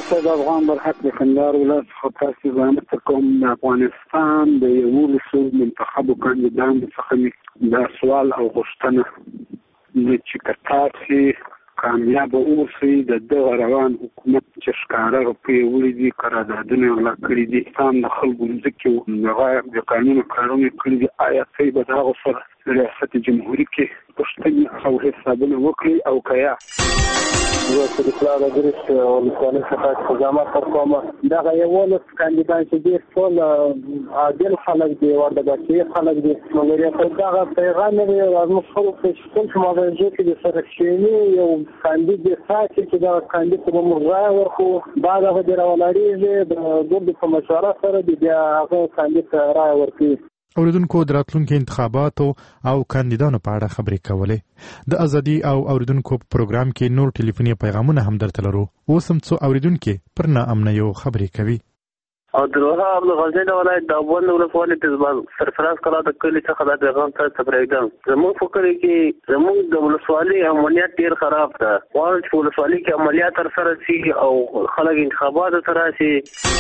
زه د افغان برحق د کندهار ولایت څخه تاسو زحمت کوم. د افغانستان د 11 منتخبو کاندیدانو څخه دا سوال او غوښتنه چې تاسو کامیاب اوسئ د دغه روان حکومت چې ښکاره روپۍ وړي دي، قراردادونه غلا کړي دي، هم د خلکو ځمکې د قانون کارونه کړي دي، آیا څه به د هغو سره ریاست جمهوري کې پوښتنې او حسابونه وکړي او که یا زه په دفاع درس ولسوالۍ څخه خدمات کوم. دغه 11 کاندیدان چې دي ټول عادل خلک دي، وردګي خلک دي، نو دغه پیغام دی موږ خلک چې موضوع کې د سره شي یو کاندید ساتي چې دا کاندید په موږ راوخو بعد هغه د راولاريږي د ګوند په مشوره سره د هغه کاندید راي ورکړي. اوریدونکو د راتلونکو انتخاباتو او کاندیدانو په اړه خبرې کولې. د ازادي او اوریدونکو په پروګرام کې نور ټلیفوني پیغامونه هم درته لرو. اوس هم څو اوریدونکو پر ناامنیو خبرې کوي. او دروها عبدالغزین ولایت د ابوند ولسوالۍ د سرفراز کلا د کلي څخه د پیغام ته تبریدم. زموږ فکر کې زموږ د ولسوالۍ امنیت ډیر خراب ده. غواړم چې ولسوالۍ کې عملیات ترسره شي او خلک انتخابات ته راشي.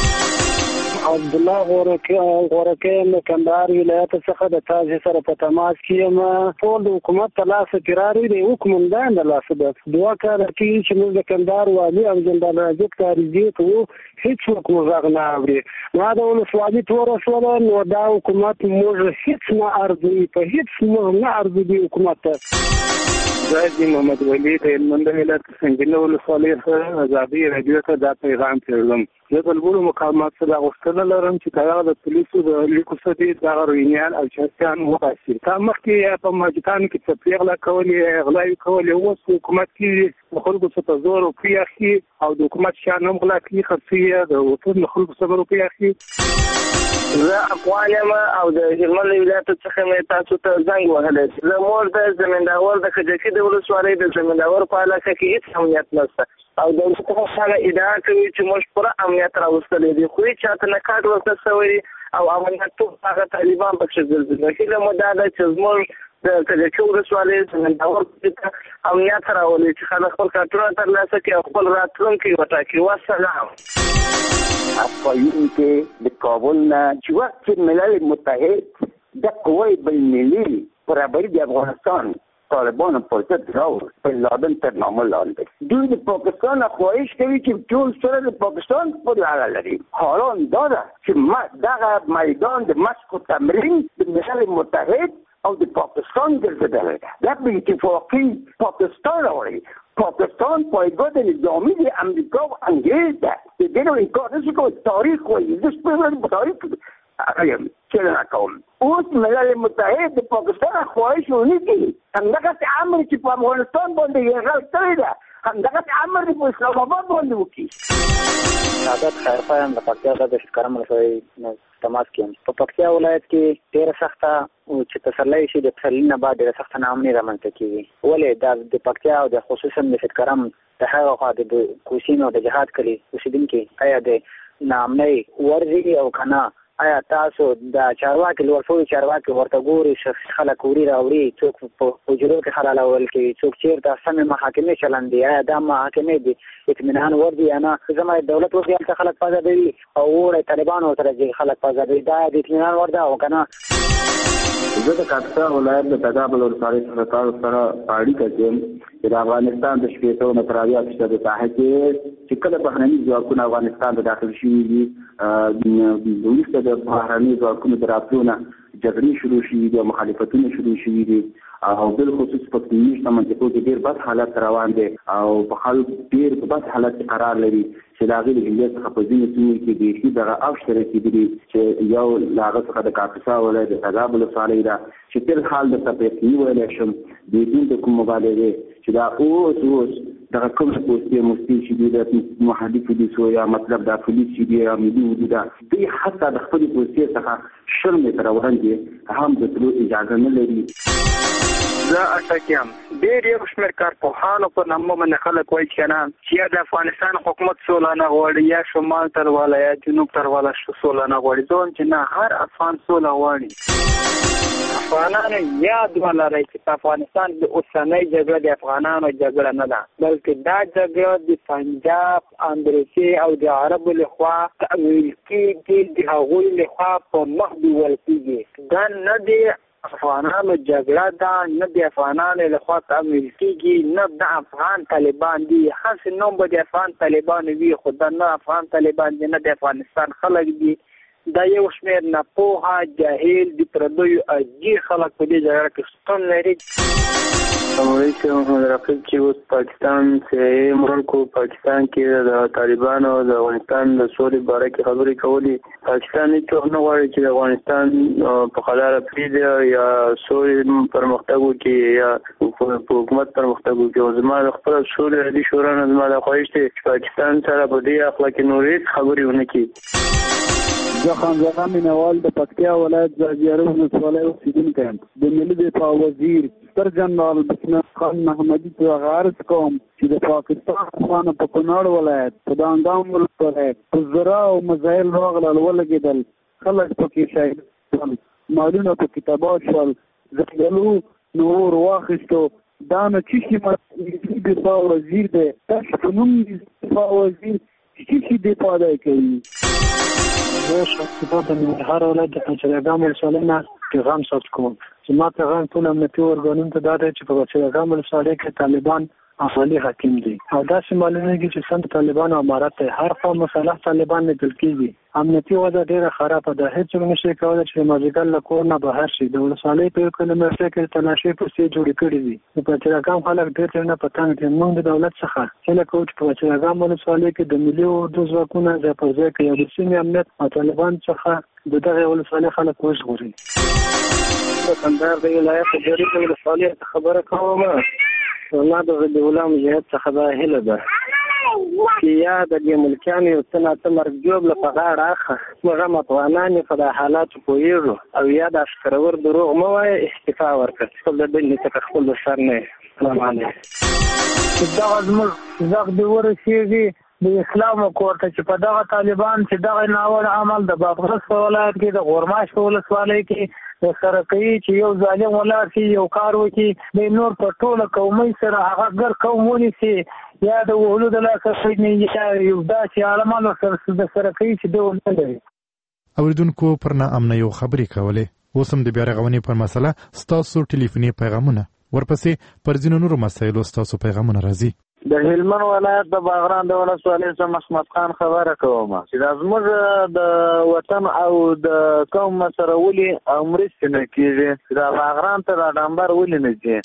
عبدالله غورکی له کندهار ولایت څخه د تاسو سره په تماس کې یم. ټول د حکومت په لاس کې راغلي دي، حکومتدان د لاس ده. دوه کار کوي چې موږ د کندهار والي او جنرال راجب کاریږي ته هیڅ حکومت غږ نه اوري. ما د ولسوالۍ تور سره نو دا حکومت موږ هیڅ نه ارزوي، په هیڅ موږ نه ارزوي حکومت ته. زاهد محمد ولی د هلمند ولایت څنګه ولسوالۍ سره ازادي رادیو ته دا پیغام پیغام زه د بلبل مقامات سره غوښتنه لرم چې کله د پولیسو د لیکو سدي د روینیان او چارتيان وباسي. تا مخکې په ماجکان کې څه پیغله کولې غلاوي کولې، اوس حکومت کې خلکو څخه زور او پیاخي او د حکومت شان هم غلا کوي، خصوصي د وطن خلکو څخه روپۍ اخلي. زه افغان یم او د هلمند ولایت څخه مې تاسو ته زنګ وهلی. زموږ د زمینداور د خجکي د ولسوالۍ د زمینداور په علاقه کې هیڅ امنیت نشته او دولت هغه ادعا کوي چې موږ پوره امنیت راوستلی دی، خو هیڅ چاته نه کارت ورته شوی او امنیت ټول هغه طالبان پکښې ګرځي. هیله مو دا ده چې زموږ د خجکي ولسوالۍ زمینداور ته امنیت راولي چې خلک خپل کارتونه ترلاسه کړي او خپل راتلونکی وټاکي. والسلام. افغانستان کې د کابل نه چې وخت ملل متحد د قوای بین‌المللي برابري د افغانستان طالبان پر ضد راوړ په لادن تر نامه لاندې دوی د پاکستان خواهش کوي چې ټول سره د پاکستان په اړه لري. حالان دا ده چې دغه میدان د مشق تمرین د ملل متحد او د پاکستان ګرځېدلی ده. دا به اتفاقي پاکستان راوړي. پاکستان پایگاه نظامی د امریکا و انگلیس ده. د دې نو انکار نشي کولی. تاریخ وایي زه خپل تاریخ چیرې نکوم. اوس ملل متحد د پاکستان خواهش ونیسي همدغسې امر چې په افغانستان باندې یرغل کړی ده همدغسې امر په اسلام آباد باندې وکړي. سعادت خیرپا یم د پکتیا د شکرم ولسوالۍ تماس کې یم. په پکتیا ولایت کې ډېره سخته چې تسلی شي د پسرلي نه بعد ډېره سخته ناامني رامنځته کېږي. ولې دا د پکتیا او د خصوصا د شکرم د هغه خوا د کوسین او د جهاد کلي اوسېدونکي آیا د ناامنۍ ورځي او که نه؟ آیا تاسو د چارواکي لوړ شوي چارواکي ورته ګوري خلک وړي راوړي، څوک په حجرو کې حلالول کوي، څوک چېرته سمې محاکمې چلندي؟ آیا دا محاکمې د اطمینان وړ دي یا نه؟ زما دولت اوس هلته خلک په ازادوي او وړی طالبانو سره چې خلک په ازادوي، دا د اطمینان وړ ده او که نه؟ زه د کاپیسا ولایت د تګابل ولسوالۍ څخه تاسو سره په اړیکه کې یم چې د افغانستان د 80% ساحه کې چې کله بهرني ځواکونه افغانستان ته داخل شوي دي وروسته د بهرني ځواکونو د راتلو نه جګړې شروع شوي دي او مخالفتونه شروع شوي دي او بالخصوص په کلینیشته منطقو کې ډېر بد حالت روان دی او په خلک ډېر په بد حالت کې قرار لري چې د هغې د هندیې څخه په ځینو سیمو کې بیخي دغه اوج ته رسېدلي چې یو له هغه څخه د کاپیسا ولایت د تګاب ولسوالۍ ده چې تېر حال درته په یقیني ویلی شم بېدون د کوم مبالغې چې دا اوس دغه کومه پوستې مستې چې دي د محلي پولیسو یا مطلب د پولیس چې دي یا ملي وجوده دوی حتی د خپلې پوستې څخه 10 متره وړاندې هم د تلو اجازه نه لري. زه اټک یم. ډېر یو شمېر کارپوهانو په نامه باندې خلک وایي چې نه چې یا د افغانستان حکومت سوله نه غواړي یا شمال تر والا یا جنوب تر والا سوله نه غواړي. زه وایم چې نه، هر افغان سوله غواړي. افغانانو یاد ولرئ چې په افغانستان د اوسنۍ جګړه د افغانانو جګړه نه ده، بلکې دا جګړه د پنجاب، اندرسي او د عربو لخوا تأویل کېږي، د هغوی لخوا په مخ بیول کېږي. دا نه دی افغانانو جګړه ده، نه د افغانانو لخوا تأویل کېږي، نه د افغان طالبان دي. هسې نوم به د افغان طالبان وي، خو دا نه افغان طالبان دي، نه د افغانستان خلک دي. دا یو شمېر ناپوهه، جاهل، د پردیو اجیر خلک په دې جګړه کې شتون لري. محمد رقیب چې اوس پاکستان چې ملکو پاکستان کې د طالبانو د افغانستان د سولې باره کې خبرې کولې، پاکستان هیڅوک نه غواړي چې د افغانستان په قلاره پرېږدي یا سولې پرمختګ وکړي یا په حکومت پرمختګ وکړي. او زما د خپله سولې عالي شورا نه زما دا خواهش دی چې پاکستان سره په دې اخلا کې نور هېڅ خبرې ونه کړي. زه خانزاده مینوال د پکتیا ولایت زاجیاره ولسوالۍ اوسېدونکی یم. د ملي دفاع وزیر ستر جنرال بسم خان محمدي ته عرض کوم چې د پاکستان خوانا په کونړ ولایت، په دانګام ولایت په زرا او مزایل راغلل ولګېدل، خلک پکې شهید شول، مالونه پکې تباه شول، زلزلو نور واخیستو. دا نه چې ملي دفاع وزیر دی، تاسو په نوم دفاع وزیر چې دفاع دی کوي. زه شخصیتا د ننګرهار ولایت د پچرګام ولسوالۍ نه پیغام ثبت کوم. زما پیغام ټول امنیتي ارګانونو ته دا دی چې په پچرګام ولسوالۍ کې طالبان اهلي حاکم دي او داسې معلومیږي چې سند طالبان او امارت ته هر خوا مسلح طالبان لیدل کېږي. امنیتي وضع ډېره خرابه ده، هېڅوک نشي کولی چې مازدیګر له کور نه بهر شي. د ولسوالۍ په 1 کیلومتر کې تلاشۍ پوستې جوړې کړې دي. د پچرګام خلک ډېر نه په تنګ دي. موږ د دولت څخه هیله کوو چې په پچرګام ولسوالۍ کې د ملي اردو ځواکونه ځای پر ځای کړي او د سیمې امنیت او طالبان څخه د دغې ولسوالۍ خلک وژغوري. د کندهار د ولایت د جریکه ولسوالۍ خبره کوم. ما د غلي غلام جهاد څخه دا هیله ده چې یا د دې ملکیانو یو څه ناڅه مرګ جوړ له په غاړه اخه موږ هم افغانان یې په دا حالاتو پوهېږو او یا د عسکرور دروغ مه وایه، استعفا ورکړه خپل د دنې څخه خپل د سر نه. سلام علیکم. چې دغه زموږ غږ دې ورسېږي د اسلام کور ته چې په دغه طالبان چې دغه ناوړه عمل د بادغیس په ولایت کې د غورماش په ولسوالۍ کې سره کوي چې یو ظالم ولاړ شي، یو کار وکړي، د نور په ټوله قومۍ سره هغه ګر قوم ونیسي یا د وهلو د لاسه یا یو داسې عالمان ورسره سره کوي چې دوی ونه لري. اوریدونکو پر ناامنیو خبرې کولې. اوس هم د بیا رغونې پر مسله ستاسو ټلیفوني پیغامونه، ورپسې پر ځینو نورو مسایلو ستاسو پیغامونه راځي. د هلمند ولایت د باغران د ولسوالۍ څخه محمد خان خبره کوم چې دا زموږ د وطن او د قوم سره ولي او مرستې نه کېږي. دا باغران ته دا ډامبر ولي نه ځي.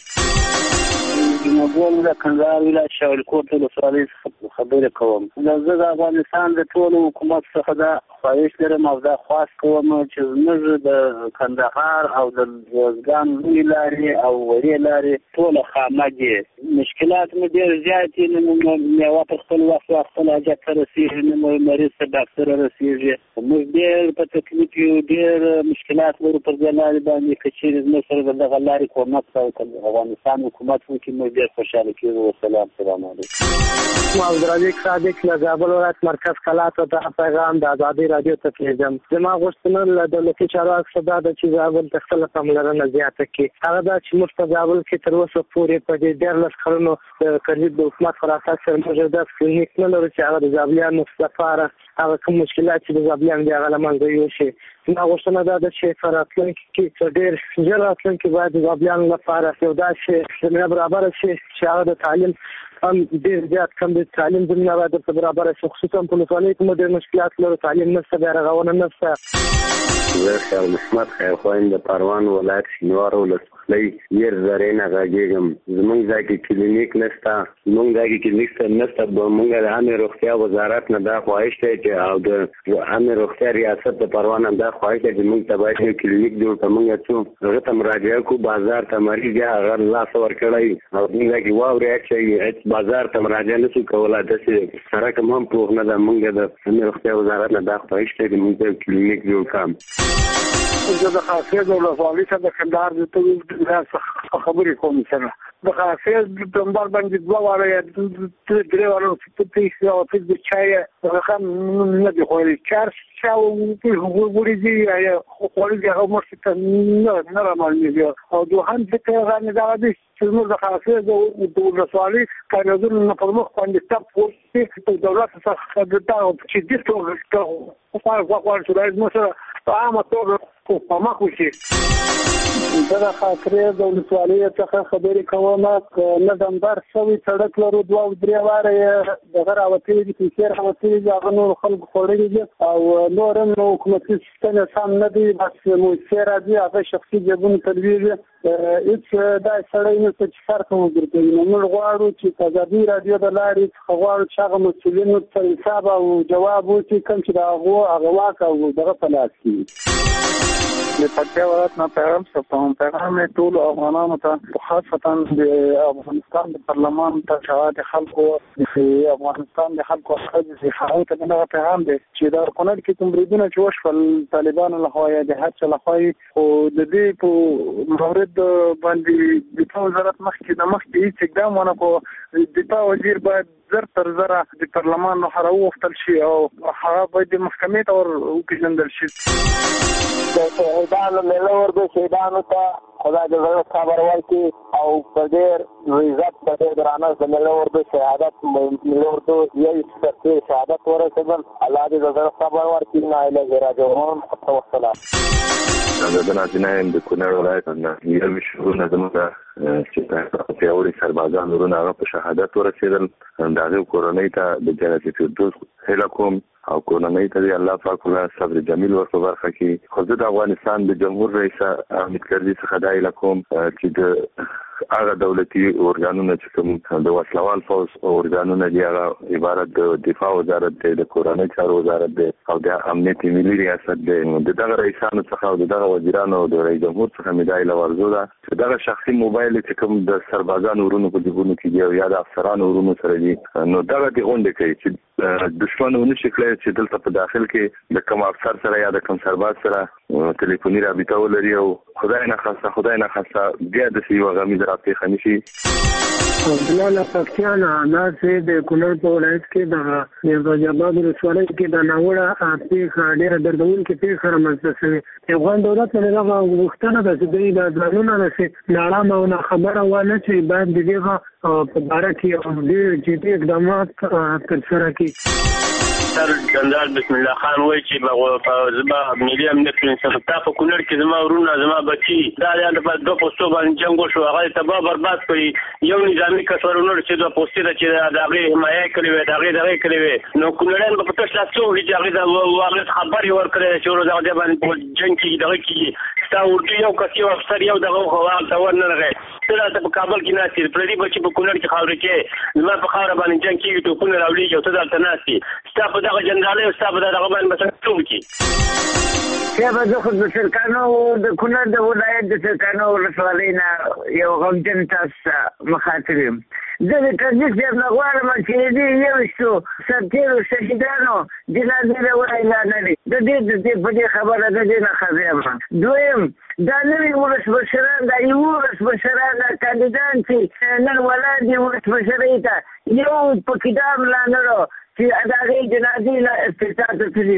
جمهور د کندهار ولایت شاولکوټ ولسوالۍ څخه خبره کوم. زه د افغانستان د ټول حکومت څخه دا خواهش لرم او دا خواست کوم چې زموږ د کندهار او د روزګان لوی لارې او وړې لارې ټوله خامه دي. مشکلات مو ډېر زیات دي، نه میوه په خپل وخت خپل حاجت ته رسېږي، نه مو مریض ته ډاکټر رسېږي. موږ ډېر په تکلیف یو، ډېر مشکلات لرو پر دې لارې باندې. که چېرې زموږ سره د دغه لارې کومک او افغانستان حکومت وکړي موږ ډېر خوشحاله کېږو. والسلام. سلام علیکم. عبدالرزاق صادق له زابل ولایت مرکز کلات ته پیغام د ازادۍ راډیو ته پرېږدم. زما غوښتنه له دولتي چارواکو څخه دا ده چې زابل ته خپله پاملرنه زیاته کړي. هغه دا چې موږ په زابل کې تر اوسه پورې په دې 14 کلونو کلیب د حکومت پر اساس سره موږ داسې کلینیک نه لرو چې هغه د زابلیانو لپاره هغه کوم مشکلات چې د زابلیانو دي هغه له منځه یوسي. زما غوښتنه دا ده چې په راتلونکي کې ډېر ژر راتلونکي باید د زابلیانو لپاره یو داسې زمینه برابره شي چې هغه د تعلیم هم ډېر زیات کم د تعلیم زمینه باید ورته برابره شي، خصوصا په ولسوالۍ کې مو ډېر مشکلات لرو، تعلیم نشته، بیا رغونه نشته. زه خیر محمد خیرخوایم د پروان ولایت شینوار ولسوالۍ ير زرې نه غږیږم. زمونږ ځای کې کلینیک نشته، زمونږ ځای کې کلینیک نشته. مونږ د عامه روغتیا وزارت نه دا خواهش دی چې او د عامه روغتیا ریاست د پروان هم دا خواهش دی چې مونږ ته باید کلینیک جوړ کړو. مونږ څو هغه ته مراجعه کوو، بازار ته مریض یا هغه لاس ورکړی او مونږ کې واوري چې بازار ته مراجعه نشو کولای. داسې سره کوم هم پوښتنه ده. مونږ د عامه روغتیا وزارت نه دا خواهش دی چې مونږ ته کلینیک جوړ کړو. زه د حافظ ولسوالۍ څخه د کندهار د خبرې کوم سره د حافظ د نمبر باندې 2 واره یا 3 واره چې او چې د چای رقم نه دی خو چار شاو وګوري دی یا خو دې هغه مرسته نه راځي او دوه هم څه غانې دا دي چې موږ د حافظ د ولسوالۍ قانون په مخ باندې تاسو په دولت څخه د تاسو چې د څو خو شوړای مو سره په عامه توګه په مخ وشي دا خاطرې د ولسوالۍ څخه خبرې کوم نه دمبر شوی سړک لرو 2 او 3 واره د غراوتي د تیر راوتي د نور خلک خورېږي او نورم حکومتي سیستم سم نه دی بس مو سره دی هغه شخصي جبون تلویزیون هیڅ دا سړی نه څه فرق نه ورکوي نو موږ غواړو چې تازه رادیو د لارې غواړو چې هغه مسؤلینو ته حساب او جواب ورکړي کوم چې هغه واک او دغه په لاس کې د پکتیا ولایت نه پیغام ټول افغانانو ته خاصتا د افغانستان د پارلمان ته شواهد خلکو د افغانستان د خلکو د حقوقو ته نه پیغام دی چې د کونړ کې کوم بریدونه چې وشول طالبانو لخوا یا د هڅه لخوا او د دې په مورد باندې د دفاع وزارت مخکې هیڅ اقدام ونه کړ دفاع وزیر باید زر تر زره د پارلمان نه راوختل شي او هغه باید د محکمې ته وپېژندل شي د شهیدانو مېله ورده شهیدانو ته خدای د زړه صبر ورکړي او په ډېر عزت په ډېر درانه د مېله ورده شهادت مېله ورده یو سرتیر شهادت ورسېدل الله دې د زړه صبر ورکړي نه اله راجعون والسلام د ناظرین د کونړ ولایت نه یو شهونه زموږ چې پیاوړي سربازان ورونه هغه په شهادت ورسېدل د هغه کورنۍ ته د جنت الفردوس هیله کوم او کورنۍ ته الله پاک له صبر جمیل ورته ورکړي کې خو د افغانستان د جمهور رئیس حامد کرزي څخه دا هیله کوم چې د هغه دولتي ارګانونه چې کوم د وسلوال فوز ارګانونه دي هغه عبارت د دفاع وزارت دی د کورنۍ چارو وزارت دی او د امنیت ملي ریاست دی دغه رئیسانو څخه او دغه وزیرانو او د رئیس جمهور څخه مدایله ورزو ده چې دغه شخصي موبایل چې کوم د سربازانو ورونو په جیبونو کې دی او یا د افسرانو ورونو سره دي نو دغه دی غونډه کوي چې دښمنونه شکل چې دلته په داخل کې د کوم افسر سره یا د کوم سرباز سره ټلیفوني رابطه ولري او خدای نه خاصه بیا د یو غمیز راپېښه نشي بلاله پکتیانا ناسې د کونړ په ولایت کې د نیمروز ولسوالۍ کې د ناوړه پیښه ډېره دردونکې پیښه رامنځته شوې افغان دولت له دغه غوښتنه ده چې دوی د ځانونه داسې ناړامه او ناخبره ونه چې باید د دغه په باره کې ډېر جدي اقدامات ترسره کړي سر جنرال بسم الله خان وایي چې په زما ملي امنیت پرنسپل تا په کونړ کې زما ورونه زما بچي دا په دوه پوسټو باندې جنگ وشو هغه تباہ برباد کړي یو نظامی کسرونو چې دوه پوسټې ده چې د هغې حمایه کړې وې د هغې دغې کړې وې نو کونړیان به په تش لاس څه وکړي چې هغې د خبر یې ورکړی چې ورځ هغه باندې په جنګ کې دغه کېږي ستا اردو یو کس یو افسر یو دغه خو هغه ور نه رغی ته راته په کابل کې ناست یې پردي بچي په کونړ کې خاورې کې زما په خاوره باندې جنګ کېږي توپونه راوړېږي او ته دلته ناست یې ستا په دغه جنرالۍ او ستا په دغه باندې به څنګه څه وکړي یا به زه خو د سرکانو د کونړ د ولایت د سرکانو ولسوالۍ نه یو غمجن تاسو مخاطب یم زه د کرزي صاحب نه غواړم چې دې یوشتو سرتیرو شهیدانو جنازې راوړی لا نه دي د دې په دې خبره د دې نه ښه یم دویم دا نوي ولسمشران دا یو ولسمشران دا کاندیدان چې نن ولاړ دي ولسمشرۍ ته یو پکې دام لا نه رو چې د هغې جنازې له افتتاح ته تللي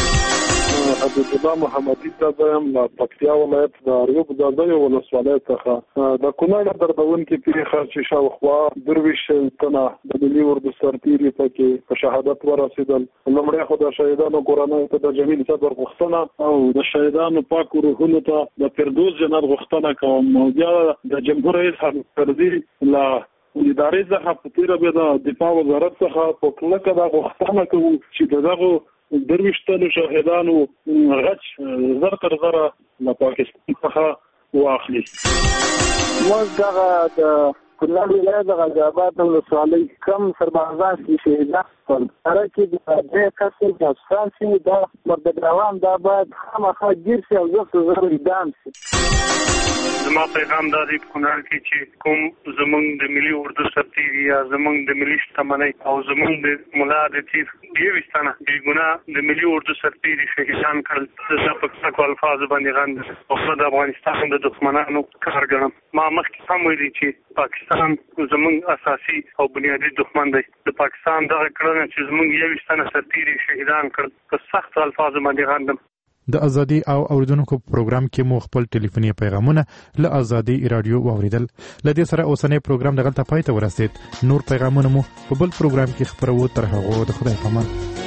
وې عبدالله محمدي صاحب یم له پکتیا ولایت د اریوب ځاځیو ولسوالۍ څخه د کونړ دردونکې پیښه چې شاوخوا 23 تنه د ملي اردو سرتیري پکې په شهادت ورسېدل لومړی خو د شهیدانو کورنۍ ته د جمیل صبر غوښتنه او د شهیدانو پاکو روحونو ته د فردوس جنت غوښتنه کوم او بیا د جمهور رئیس حامد کرزي له ادارې څخه په تېره بیا د دفاع وزارت څخه په کلکه دا غوښتنه کوو چې د دغو 23 شهیدانو غچ زر تر زره له پاکستان څخه واخلي موږ دغه د کونړ ولایت د غازي ولسوالۍ کم سربازان چې شهیدان شول هغه کې د دې کسر د افسان شي دا مردګراوان دا باید خامخا ګیر شي او زر اعدام شي زما پیغام دا دی په کونړ کې چې کوم زمونږ د ملي اردو سرتیري یا زمونږ د ملي شتمنۍ او زمونږ د ملا د تیر دیوستانه بې ګناه د ملي اردو سرتیري شهیدان کړل د پښتو الفاظ باندې غند او د افغانستان د دښمنانو کار ګڼم. ما مخکې هم ویلي چې پاکستان زمونږ اساسي او بنیادي دښمن دی. د پاکستان دغه کړنه چې زمونږ یوستانه سرتیري شهیدان کړل په سخت الفاظ باندې غندم. د ازادي او اوریدونکو پروګرام کې مو خپل ټلیفوني پیغامونه له ازادي رادیو واوریدل. لدې سره اوسنۍ پروګرام دغه ته پای ته ورسید. نور پیغامونه مو په بل پروګرام کې خبرو. تر هغه د خدای پامان.